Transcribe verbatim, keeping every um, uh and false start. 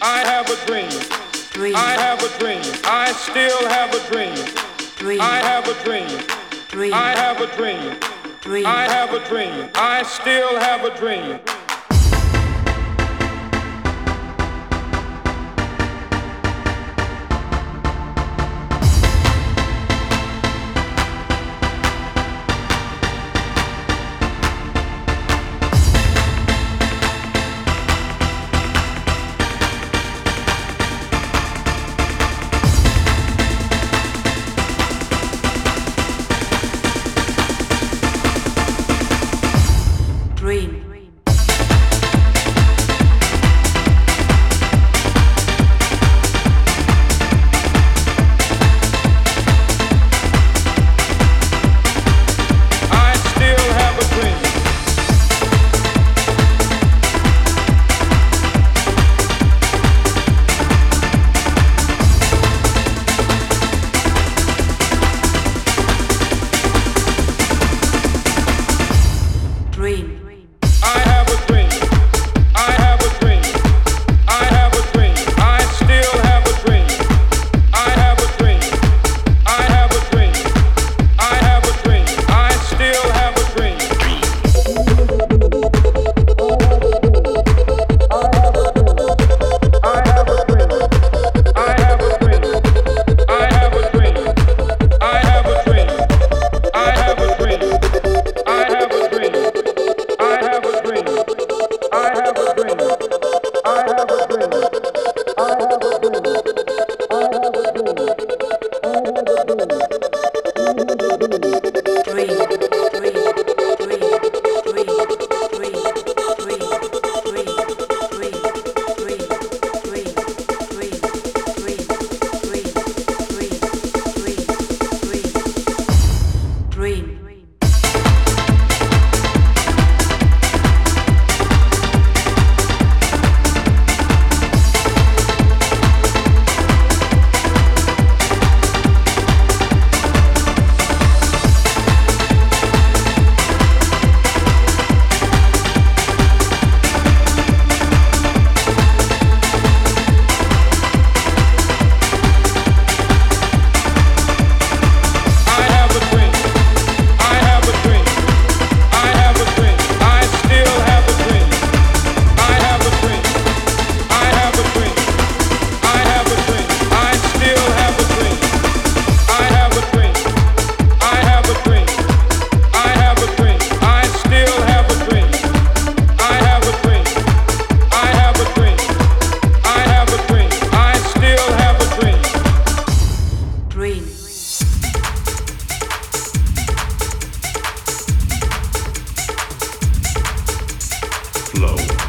I have a dream. Dream. I have a dream. I still have a dream. Dream. I have a dream. Dream. I have a dream. Dream. I have a dream. I still have a dream. Dream. I still have a dream. Dream. I have a dream. I have a dream. I have a dream. I still have a dream. I have a dream. I have a dream. I have a dream. I still have a dream. I have a dream. I have a dream. I have a dream. I have a dream. I have a dream. I have a dream. I have a dream. I have a dream. I have a dream. I have a dream. I have a dream. Dream. Dream. Dream. Dream. Dream. Dream. Dream. Dream. Dream. Dream. Dream. Dream. Dream. Dream. Dream. Dream. I have a dream. I have a dream. I have a dream. I still have a dream. I have a dream. I have a dream. I have a dream. I still have a dream. I have a dream. I have a dream. I have a dream. I still have a dream. I have a dream. I have a dream. I have a dream. I still have a dream. Dream. Flow.